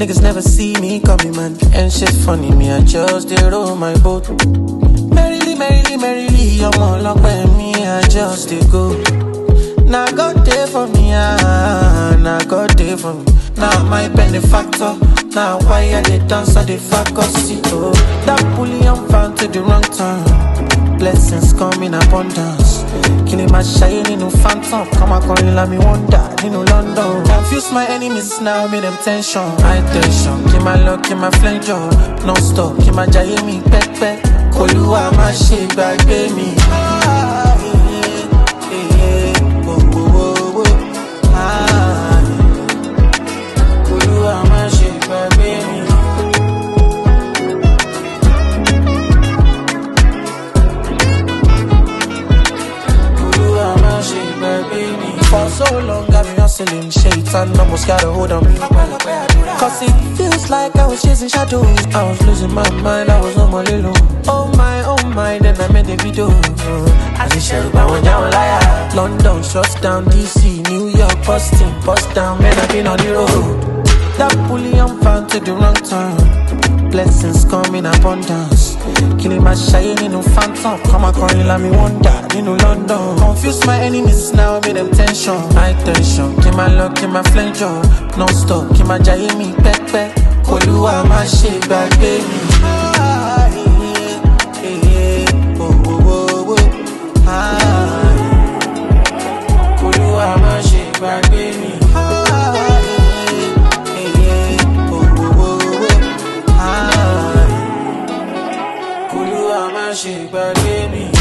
Niggas never see me coming, man. And shit funny, me, I just did roll my boat. Merrily, merrily, merrily, I'm all up with me, I just did go. Now God there for me, now God there for me. Now my benefactor, now why I they dance, I they fuck us, see, oh. That bully I'm found to the wrong time. Blessings come in abundance. Killing my shiny no phantom. Come on, calling like me wonder, you know London. Confuse my enemies now, make them tension. High tension, keep my luck, keep my flame jaw. Non stop, keep my jaye me, pepe. Koluwa my shake back, baby. For so long I've been hustling, shaitan almost got a hold on me. Cause it feels like I was chasing shadows. I was losing my mind, I was on my little. Oh my, then I made a video. I just share about one down liar. London, shut down, DC, New York, busting, bust down, man, I've been on the road. That bully I'm found to the wrong time. Blessings come in abundance. Killing my shiny no phantom. Come on, calling like me wonder, you know London. Confuse my enemies now, make them tension. High tension, keep my luck, keep my flame jaw. Non stop, keep my jaye me, pepe. Koluwa my shake back, baby. Koluwa my shake back, baby. Shake back, baby.